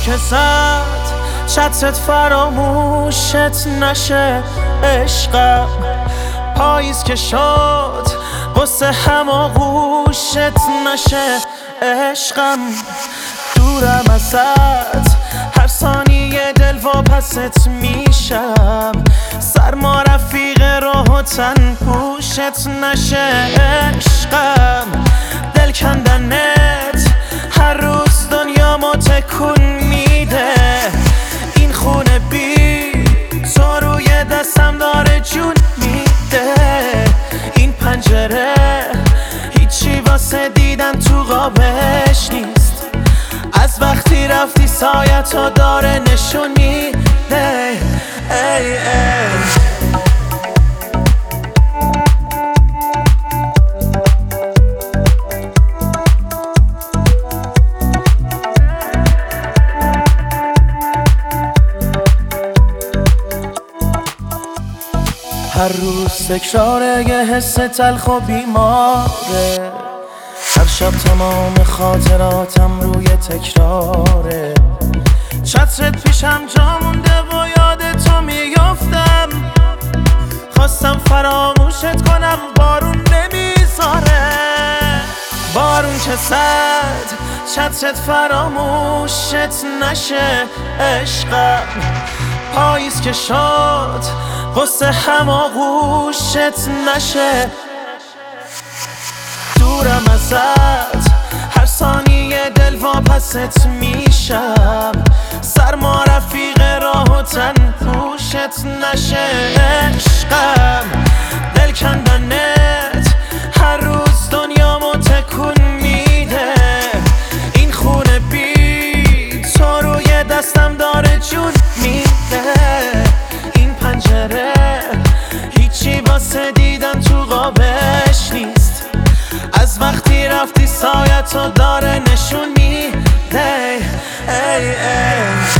که زد چترت فراموشت نشه عشقم، پاییز که شد قصه هم آغوشت نشه عشقم. دورم ازت هر ثانیه دل واپست میشم، سرما رفیق راه و تن پوشت نشه عشقم. دل کندنت هر روز دنیامو تکون میده، این خونه بی تو روی دستم داره جون میده. این پنجره هیچی واسه دیدن تو قابش نیست، از وقتی رفتی سایتو داره نشون میده. ای ای هر روز تکرار یه حس تلخ و بیماره، هر شب تمام خاطراتم روی تکراره. چترت پیشم جا مونده و یاد تو میافتم، خواستم فراموشت کنم بارون نمیذاره. بارون که زد چترت فراموشت نشه عشقم، پاییز که شد قصه هم آغوشت نشه. دورم ازت هر ثانیه دل واپست میشم، سرما رفیق راه و تن پوشت نشه عشقم. دل کندنت هر روز دنیامو تکون میده، این خونه بی تو روی دستم داره جون میده. این پنجره هیچی واسه دیدن تو قابش نیست، از وقتی رفتی سایتو داره نشون میده. ای ای